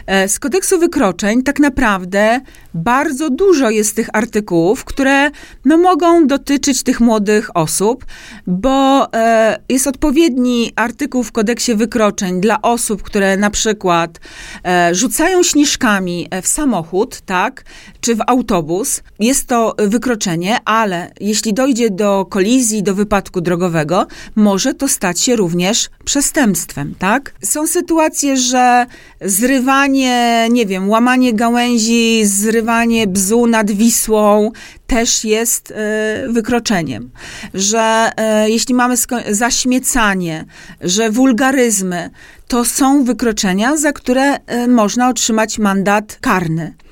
Z kodeksu wykroczeń tak naprawdę bardzo dużo jest tych artykułów, które mogą dotyczyć tych młodych osób, bo jest odpowiedni artykuł w kodeksie wykroczeń dla osób, które na przykład rzucają śnieżkami w samochód, tak, czy w autobus. Jest to wykroczenie, ale jeśli dojdzie do kolizji, do wypadku drogowego, może to stać się również przestępstwem, tak? Są sytuacje, że zrywanie, łamanie gałęzi, zrywanie bzu nad Wisłą też jest wykroczeniem. Że jeśli mamy zaśmiecanie, że wulgaryzmy, to są wykroczenia, za które można otrzymać mandat karny.